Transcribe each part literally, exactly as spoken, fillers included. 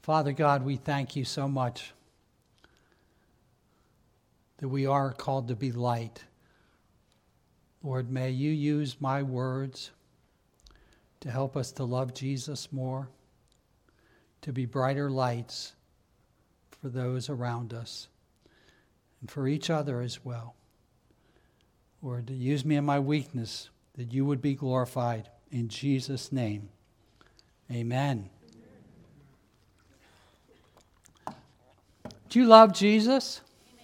Father God, we thank you so much that we are called to be light. Lord, may you use my words to help us to love Jesus more, to be brighter lights for those around us and for each other as well. Lord, to use me in my weakness, that you would be glorified. In Jesus' name, amen. Do you love Jesus?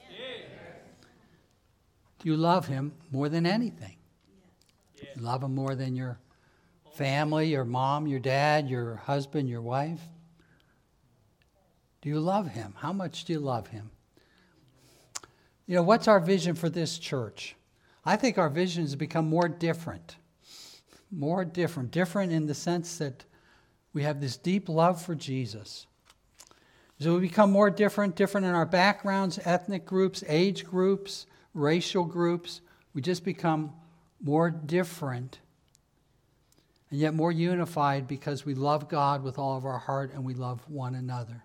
Do you love him more than anything? You love him more than your family, your mom, your dad, your husband, your wife? Do you love him? How much do you love him? You know, what's our vision for this church? I think our vision has become more different. More different. Different in the sense that we have this deep love for Jesus. So we become more different, different in our backgrounds, ethnic groups, age groups, racial groups. We just become more different and yet more unified because we love God with all of our heart and we love one another.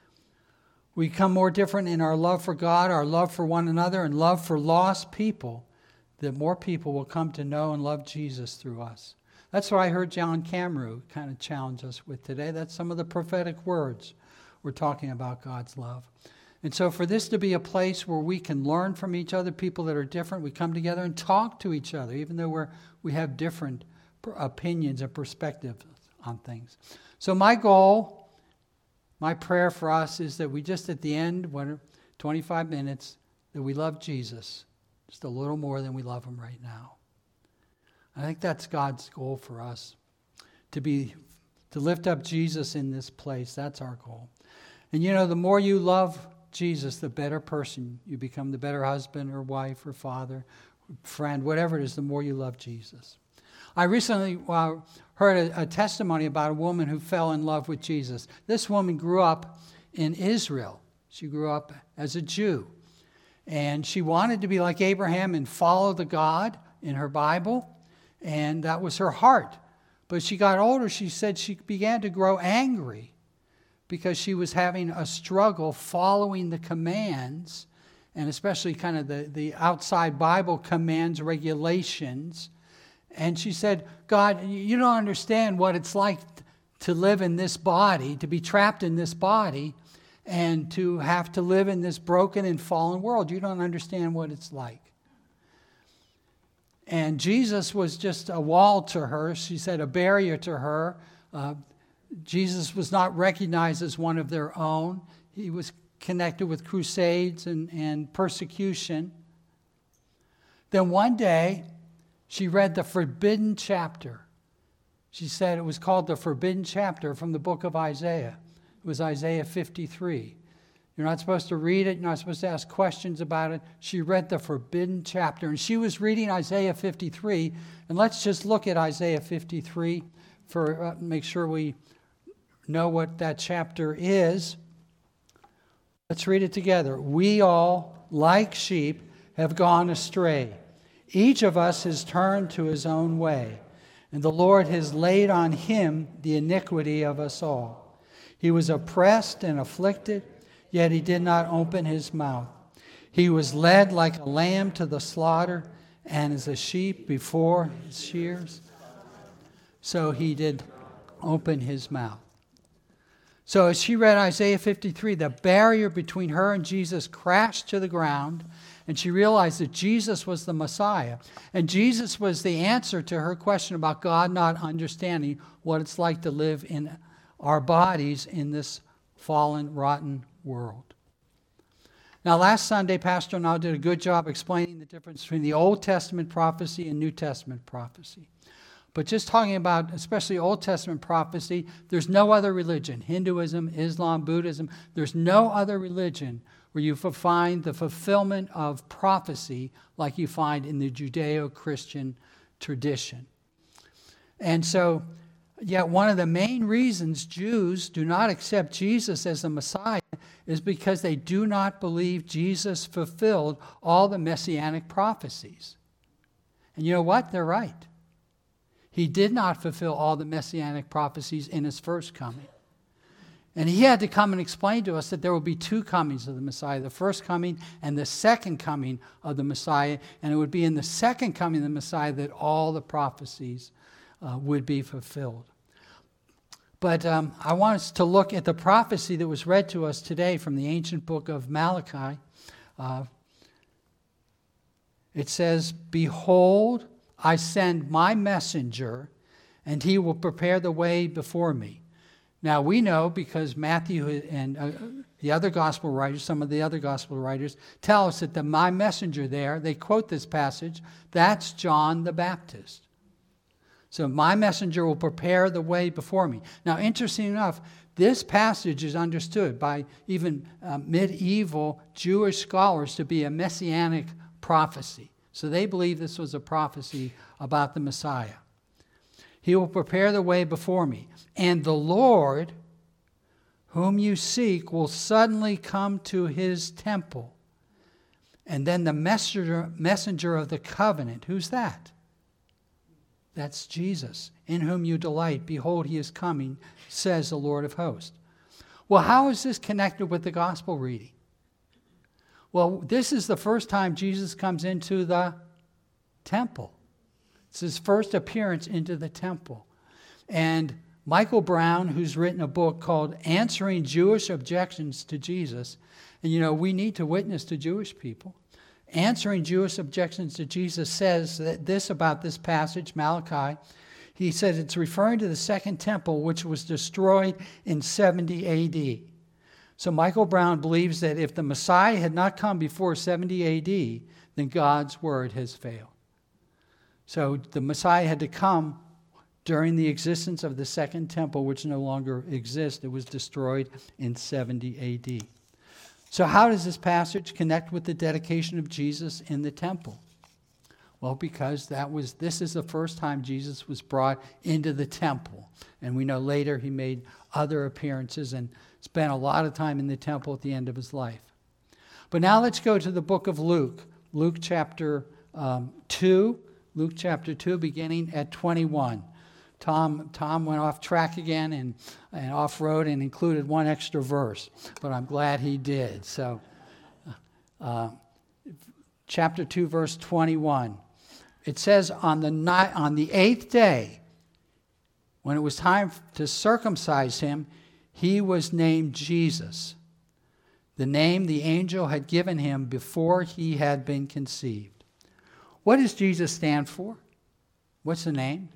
We become more different in our love for God, our love for one another, and love for lost people, that more people will come to know and love Jesus through us. That's what I heard John Cameron kind of challenge us with today. That's some of the prophetic words we're talking about God's love. And so for this to be a place where we can learn from each other, people that are different, we come together and talk to each other, even though we're, we have different opinions and perspectives on things. So my goal, my prayer for us is that we just at the end, what, twenty-five minutes, that we love Jesus just a little more than we love him right now. I think that's God's goal for us, to be, to lift up Jesus in this place. That's our goal. And you know, the more you love Jesus, the better person you become, the better husband or wife or father, friend, whatever it is, the more you love Jesus. I recently uh, heard a, a testimony about a woman who fell in love with Jesus. This woman grew up in Israel. She grew up as a Jew. And she wanted to be like Abraham and follow the God in her Bible. And that was her heart. But she got older, she said she began to grow angry because she was having a struggle following the commands, and especially kind of the, the outside Bible commands, regulations. And she said, God, you don't understand what it's like to live in this body, to be trapped in this body, and to have to live in this broken and fallen world. You don't understand what it's like. And Jesus was just a wall to her. She said a barrier to her. Uh, Jesus was not recognized as one of their own. He was connected with crusades and, and persecution. Then one day, she read the forbidden chapter. She said it was called the forbidden chapter from the book of Isaiah. It was Isaiah fifty-three. You're not supposed to read it. You're not supposed to ask questions about it. She read the forbidden chapter. And she was reading Isaiah fifty-three. And let's just look at Isaiah fifty-three for uh, make sure we know what that chapter is. Let's read it together. We all, like sheep, have gone astray. Each of us has turned to his own way. And the Lord has laid on him the iniquity of us all. He was oppressed and afflicted, yet he did not open his mouth. He was led like a lamb to the slaughter, and as a sheep before his shears, so he did open his mouth. So as she read Isaiah fifty-three, the barrier between her and Jesus crashed to the ground, and she realized that Jesus was the Messiah. And Jesus was the answer to her question about God not understanding what it's like to live in our bodies in this fallen, rotten world. Now, last Sunday, Pastor and I did a good job explaining the difference between the Old Testament prophecy and New Testament prophecy. But just talking about, especially Old Testament prophecy, there's no other religion, Hinduism, Islam, Buddhism, there's no other religion where you find the fulfillment of prophecy like you find in the Judeo-Christian tradition. And so, yet one of the main reasons Jews do not accept Jesus as the Messiah is because they do not believe Jesus fulfilled all the messianic prophecies. And you know what? They're right. He did not fulfill all the messianic prophecies in his first coming. And he had to come and explain to us that there will be two comings of the Messiah, the first coming and the second coming of the Messiah. And it would be in the second coming of the Messiah that all the prophecies uh, would be fulfilled. But um, I want us to look at the prophecy that was read to us today from the ancient book of Malachi. Uh, it says, "Behold, I send my messenger, and he will prepare the way before me." Now, we know because Matthew and uh, the other gospel writers, some of the other gospel writers, tell us that the my messenger there, they quote this passage, that's John the Baptist. So, my messenger will prepare the way before me. Now, interesting enough, this passage is understood by even uh, medieval Jewish scholars to be a messianic prophecy. So they believe this was a prophecy about the Messiah. He will prepare the way before me. And the Lord, whom you seek, will suddenly come to his temple. And then the messenger, messenger of the covenant, who's that? That's Jesus, in whom you delight. Behold, he is coming, says the Lord of hosts. Well, how is this connected with the gospel reading? Well, this is the first time Jesus comes into the temple. It's his first appearance into the temple. And Michael Brown, who's written a book called Answering Jewish Objections to Jesus, and you know, we need to witness to Jewish people. Answering Jewish Objections to Jesus says that this about this passage, Malachi, he says it's referring to the second temple, which was destroyed in seventy A D. So Michael Brown believes that if the Messiah had not come before seventy A D, then God's word has failed. So the Messiah had to come during the existence of the second temple, which no longer exists. It was destroyed in seventy A D. So how does this passage connect with the dedication of Jesus in the temple? Well, because that was this is the first time Jesus was brought into the temple. And we know later he made other appearances and spent a lot of time in the temple at the end of his life. But now let's go to the book of Luke. Luke chapter um, two. Luke chapter two, beginning at twenty-one. Tom, Tom went off track again and, and off-road and included one extra verse, but I'm glad he did. So, uh, chapter two, verse twenty-one. It says, on the night, on the eighth day, when it was time to circumcise him, he was named Jesus, the name the angel had given him before he had been conceived. What does Jesus stand for? What's the name?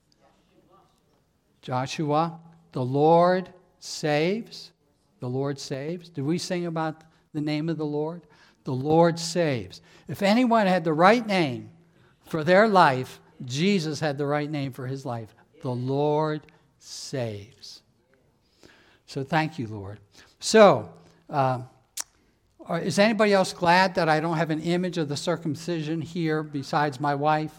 Joshua. The Lord saves. The Lord saves. Did we sing about the name of the Lord? The Lord saves. If anyone had the right name for their life, Jesus had the right name for his life. The Lord saves. So thank you, Lord. So, uh, is anybody else glad that I don't have an image of the circumcision here besides my wife?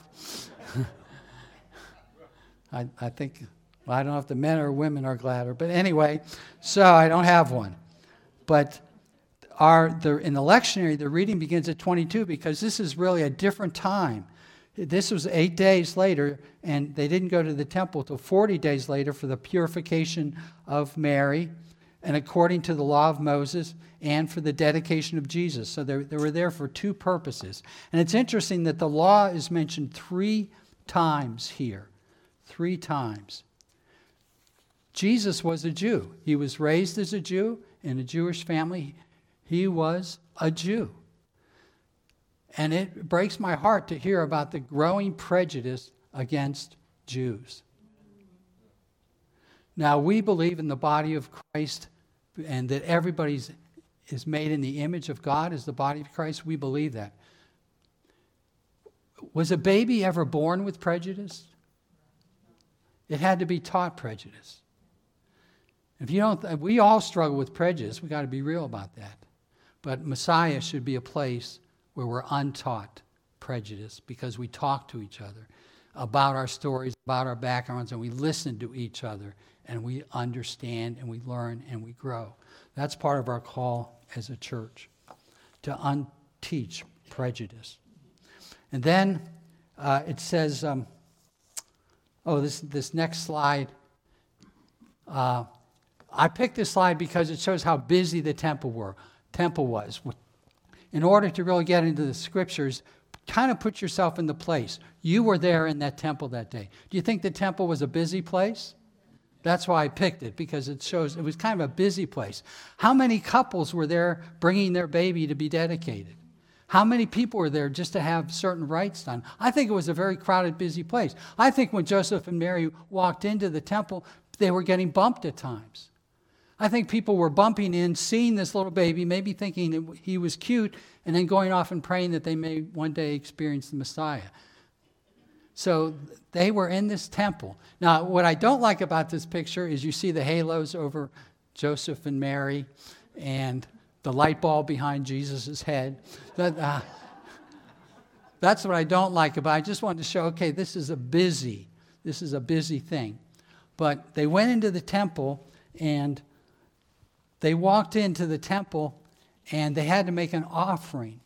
I, I think, well, I don't know if the men or women are gladder, but anyway, so I don't have one. But our the, in the lectionary, the reading begins at twenty-two because this is really a different time. This was eight days later, and they didn't go to the temple till forty days later for the purification of Mary, and according to the law of Moses, and for the dedication of Jesus. So they, they were there for two purposes. And it's interesting that the law is mentioned three times here. Three times. Jesus was a Jew. He was raised as a Jew in a Jewish family. He was a Jew. And it breaks my heart to hear about the growing prejudice against Jews. Now, we believe in the body of Christ and that everybody's is made in the image of God as the body of Christ. We believe that. Was a baby ever born with prejudice? It had to be taught prejudice. If you don't, we all struggle with prejudice. We've got to be real about that. But Messiah should be a place where we're untaught prejudice because we talk to each other about our stories, about our backgrounds, and we listen to each other, and we understand, and we learn, and we grow. That's part of our call as a church, to unteach prejudice. And then uh, it says, um, oh, this this next slide, uh, I picked this slide because it shows how busy the temple were, temple was. In order to really get into the scriptures, kind of put yourself in the place. You were there in that temple that day. Do you think the temple was a busy place? That's why I picked it, because it shows it was kind of a busy place. How many couples were there bringing their baby to be dedicated? How many people were there just to have certain rites done? I think it was a very crowded, busy place. I think when Joseph and Mary walked into the temple, they were getting bumped at times. I think people were bumping in, seeing this little baby, maybe thinking that he was cute, and then going off and praying that they may one day experience the Messiah. So they were in this temple. Now, what I don't like about this picture is you see the halos over Joseph and Mary and the light bulb behind Jesus' head. That, uh, that's what I don't like about it. I just wanted to show, okay, this is a busy, this is a busy thing. But they went into the temple, and they walked into the temple, and they had to make an offering.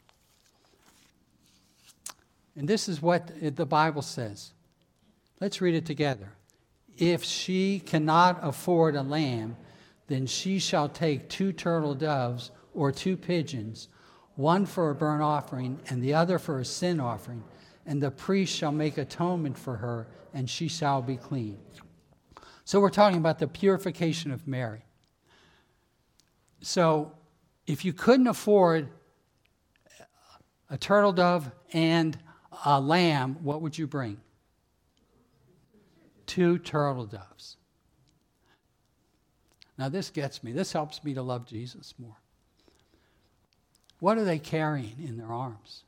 And this is what the Bible says. Let's read it together. If she cannot afford a lamb, then she shall take two turtle doves or two pigeons, one for a burnt offering and the other for a sin offering, and the priest shall make atonement for her, and she shall be clean. So we're talking about the purification of Mary. So if you couldn't afford a turtle dove and a lamb, what would you bring? Two turtle doves. Now this gets me. This helps me to love Jesus more. What are they carrying in their arms?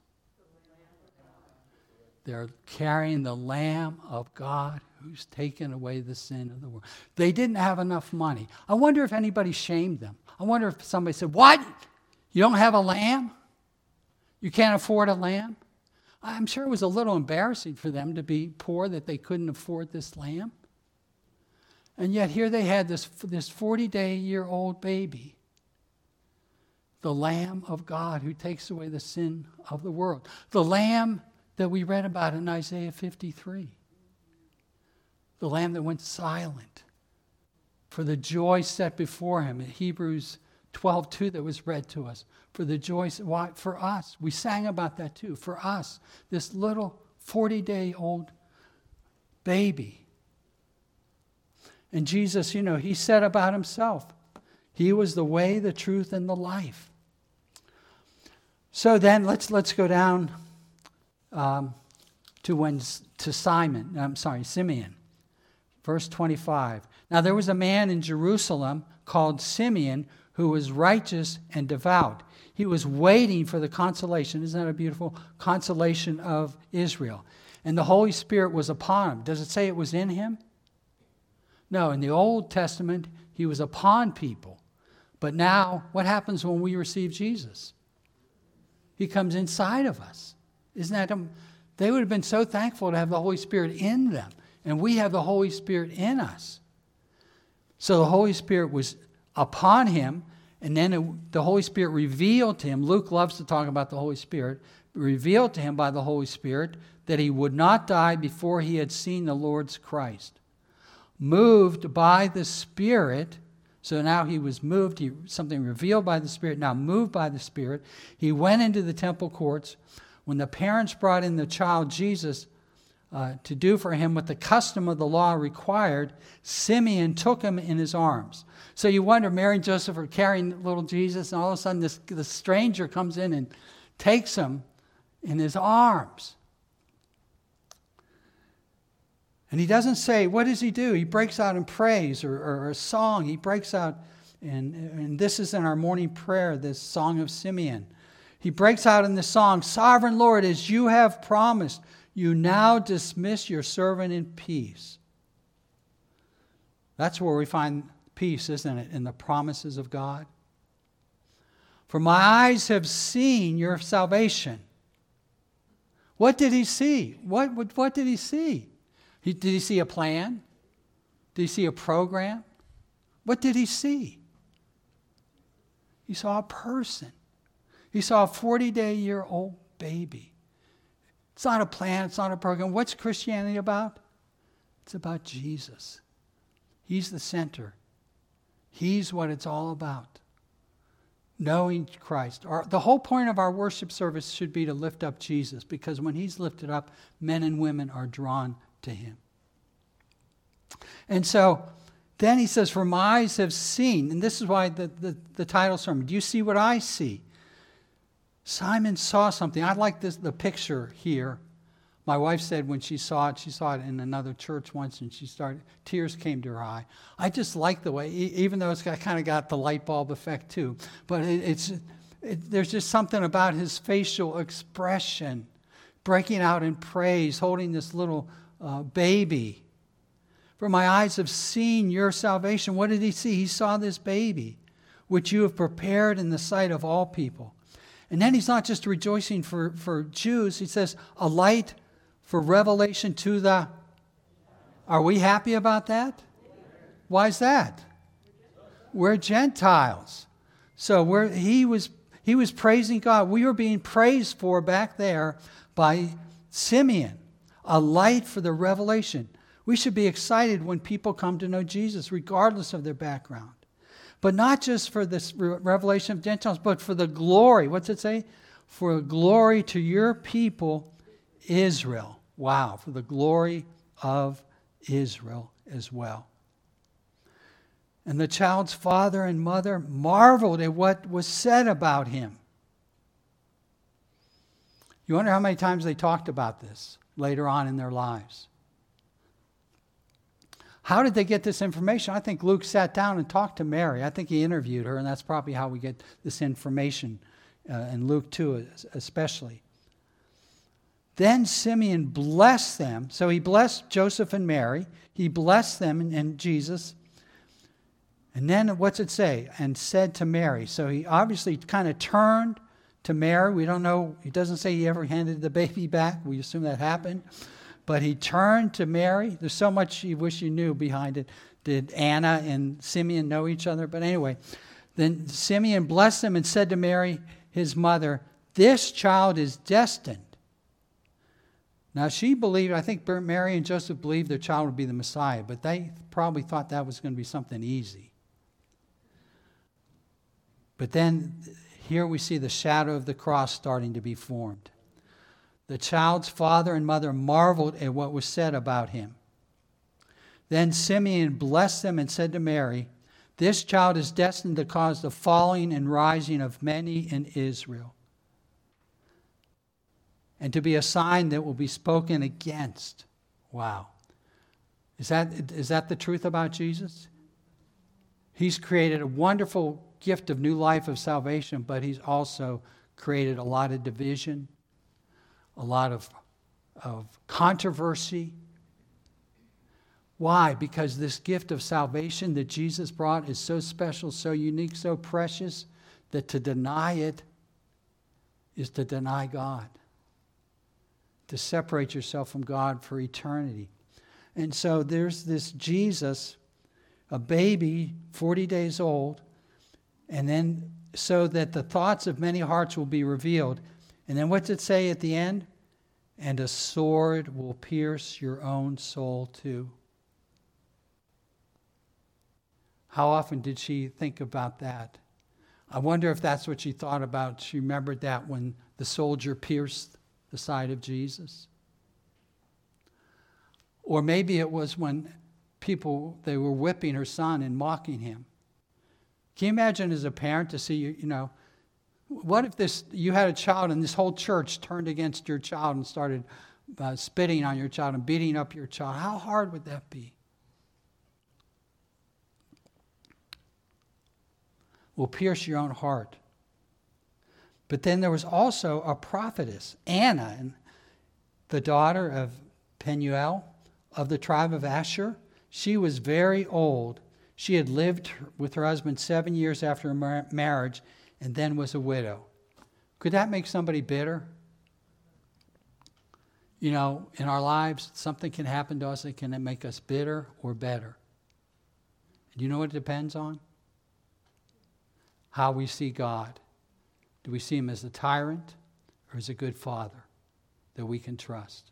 They're carrying the Lamb of God who's taken away the sin of the world. They didn't have enough money. I wonder if anybody shamed them. I wonder if somebody said, what? You don't have a lamb? You can't afford a lamb? I'm sure it was a little embarrassing for them to be poor, that they couldn't afford this lamb. And yet here they had this this forty-day-year-old baby, the Lamb of God who takes away the sin of the world. The Lamb that we read about in Isaiah fifty-three. The Lamb that went silent for the joy set before him in Hebrews twelve two that was read to us. For the joy, why? For us. We sang about that too. For us, this little forty-day-old baby. And Jesus, you know, he said about himself, he was the way, the truth, and the life. So then let's let's go down um, to when to Simon. I'm sorry, Simeon, verse twenty-five. Now there was a man in Jerusalem called Simeon who was righteous and devout. He was waiting for the consolation. Isn't that a beautiful consolation of Israel? And the Holy Spirit was upon him. Does it say it was in him? No, in the Old Testament, he was upon people. But now, what happens when we receive Jesus? He comes inside of us. Isn't that, um, they would have been so thankful to have the Holy Spirit in them. And we have the Holy Spirit in us. So the Holy Spirit was upon him, and then it, the Holy Spirit revealed to him. Luke loves to talk about the Holy Spirit. Revealed to him by the Holy Spirit that he would not die before he had seen the Lord's Christ. Moved by the Spirit, so now he was moved, he, something revealed by the Spirit, now moved by the Spirit, he went into the temple courts. When the parents brought in the child Jesus uh, to do for him what the custom of the law required, Simeon took him in his arms. So you wonder, Mary and Joseph are carrying little Jesus, and all of a sudden this, this stranger comes in and takes him in his arms. And he doesn't say, what does he do? He breaks out in praise or, or a song. He breaks out, and, and this is in our morning prayer, this Song of Simeon. He breaks out in the song, Sovereign Lord, as you have promised, you now dismiss your servant in peace. That's where we find peace, isn't it? In the promises of God. For my eyes have seen your salvation. What did he see? What, what, what did he see? He, did he see a plan? Did he see a program? What did he see? He saw a person. He saw a forty-day-year-old baby. It's not a plan. It's not a program. What's Christianity about? It's about Jesus. He's the center. He's what it's all about. Knowing Christ. Our, the whole point of our worship service should be to lift up Jesus, because when he's lifted up, men and women are drawn to him. And so then he says, for my eyes have seen, and this is why the, the, the title sermon, do you see what I see? Simon saw something. I like this, the picture here. My wife said when she saw it, she saw it in another church once, and she started, tears came to her eye. I just like the way, even though it's got, kind of got the light bulb effect too, but it, it's it, there's just something about his facial expression, breaking out in praise, holding this little uh, baby. For my eyes have seen your salvation. What did he see? He saw this baby, which you have prepared in the sight of all people. And then he's not just rejoicing for, for Jews. He says, a light for revelation to the... Are we happy about that? Why is that? We're Gentiles. So we're, he was he was praising God. We were being praised for back there by Simeon. A light for the revelation. We should be excited when people come to know Jesus, regardless of their background. But not just for this revelation of Gentiles, but for the glory. What's it say? For glory to your people, Israel. Wow, for the glory of Israel as well. And the child's father and mother marveled at what was said about him. You wonder how many times they talked about this later on in their lives. How did they get this information? I think Luke sat down and talked to Mary. I think he interviewed her, and that's probably how we get this information, uh, and Luke too especially. Then Simeon blessed them. So he blessed Joseph and Mary. He blessed them and, and Jesus. And then what's it say? And said to Mary. So he obviously kind of turned to Mary. We don't know. It doesn't say he ever handed the baby back. We assume that happened. But he turned to Mary. There's so much you wish you knew behind it. Did Anna and Simeon know each other? But anyway, then Simeon blessed them and said to Mary, his mother, this child is destined. Now she believed, I think Mary and Joseph believed their child would be the Messiah, but they probably thought that was going to be something easy. But then here we see the shadow of the cross starting to be formed. The child's father and mother marveled at what was said about him. Then Simeon blessed them and said to Mary, this child is destined to cause the falling and rising of many in Israel, and to be a sign that will be spoken against. Wow. Is that, is that the truth about Jesus? He's created a wonderful gift of new life of salvation, but he's also created a lot of division, a lot of, of controversy. Why? Because this gift of salvation that Jesus brought is so special, so unique, so precious, that to deny it is to deny God, to separate yourself from God for eternity. And so there's this Jesus, a baby, forty days old, and then so that the thoughts of many hearts will be revealed. And then what's it say at the end? And a sword will pierce your own soul too. How often did she think about that? I wonder if that's what she thought about. She remembered that when the soldier pierced the side of Jesus. Or maybe it was when people, they were whipping her son and mocking him. Can you imagine as a parent to see, you, you know, what if this you had a child and this whole church turned against your child and started uh, spitting on your child and beating up your child? How hard would that be? Will pierce your own heart. But then there was also a prophetess, Anna, the daughter of Penuel of the tribe of Asher. She was very old. She had lived with her husband seven years after her marriage and then was a widow. Could that make somebody bitter? You know, in our lives, something can happen to us that can make us bitter or better. Do you know what it depends on? How we see God. Do we see him as a tyrant or as a good father that we can trust?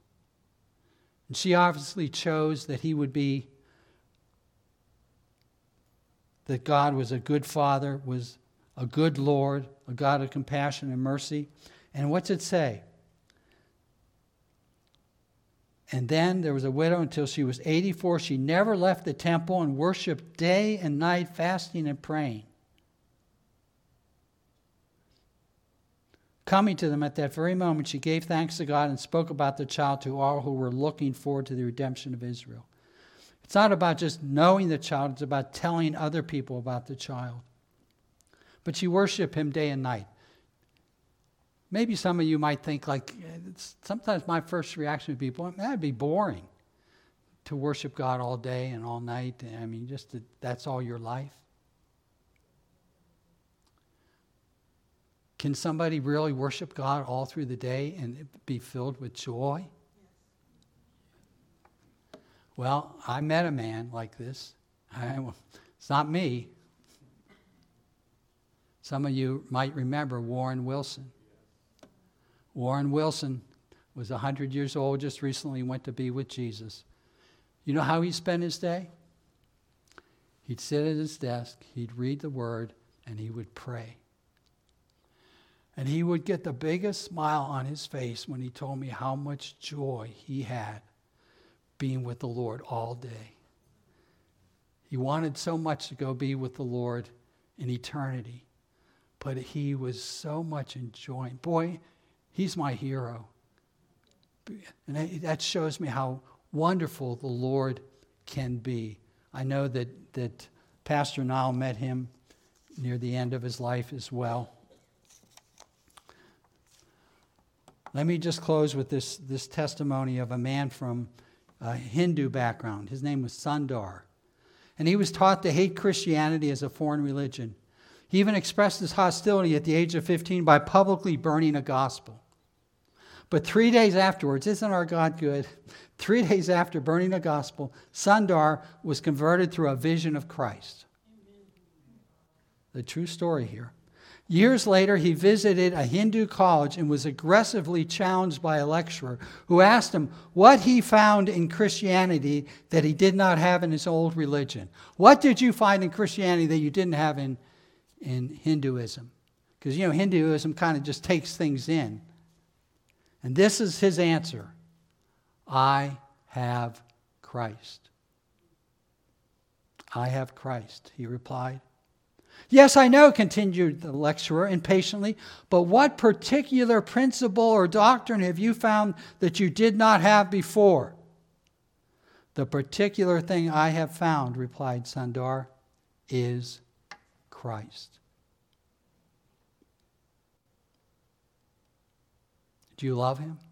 And she obviously chose that he would be that God was a good Father, was a good Lord, a God of compassion and mercy. And what's it say? And then there was a widow until she was eighty-four. She never left the temple and worshiped day and night, fasting and praying. Coming to them at that very moment, she gave thanks to God and spoke about the child to all who were looking forward to the redemption of Israel. It's not about just knowing the child, it's about telling other people about the child. But she worshiped him day and night. Maybe some of you might think, like, it's, sometimes my first reaction would be, boy, that'd be boring to worship God all day and all night. I mean, just to, that's all your life. Can somebody really worship God all through the day and be filled with joy? Well, I met a man like this. I, it's not me. Some of you might remember Warren Wilson. Warren Wilson was one hundred years old, just recently went to be with Jesus. You know how he spent his day? He'd sit at his desk, he'd read the Word, and he would pray. And he would get the biggest smile on his face when he told me how much joy he had being with the Lord all day. He wanted so much to go be with the Lord in eternity, but he was so much enjoying. Boy, he's my hero. And that shows me how wonderful the Lord can be. I know that, that Pastor Niall met him near the end of his life as well. Let me just close with this, this testimony of a man from a Hindu background. His name was Sundar. And he was taught to hate Christianity as a foreign religion. He even expressed his hostility at the age of fifteen by publicly burning a gospel. But three days afterwards, isn't our God good? Three days after burning a gospel, Sundar was converted through a vision of Christ. The true story here. Years later, he visited a Hindu college and was aggressively challenged by a lecturer who asked him what he found in Christianity that he did not have in his old religion. What did you find in Christianity that you didn't have in, in Hinduism? Because, you know, Hinduism kind of just takes things in. And this is his answer. I have Christ. I have Christ, he replied. Yes, I know, continued the lecturer impatiently, but what particular principle or doctrine have you found that you did not have before? The particular thing I have found, replied Sundar, is Christ. Do you love him?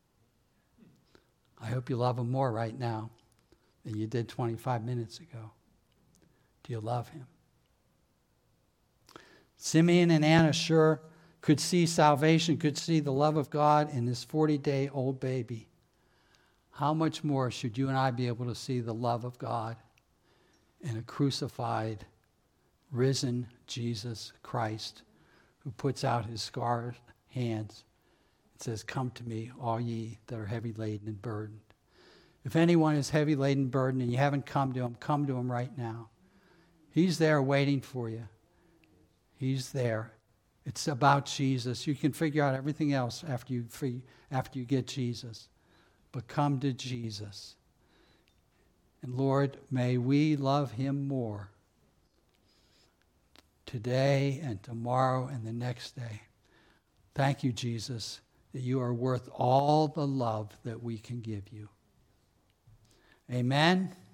I hope you love him more right now than you did twenty-five minutes ago. Do you love him? Simeon and Anna sure could see salvation, could see the love of God in this forty-day-old baby. How much more should you and I be able to see the love of God in a crucified, risen Jesus Christ who puts out his scarred hands and says, "Come to me, all ye that are heavy laden and burdened." If anyone is heavy laden and burdened and you haven't come to him, come to him right now. He's there waiting for you. He's there. It's about Jesus. You can figure out everything else after you free, after you get Jesus. But come to Jesus. And Lord, may we love him more today and tomorrow and the next day. Thank you, Jesus, that you are worth all the love that we can give you. Amen.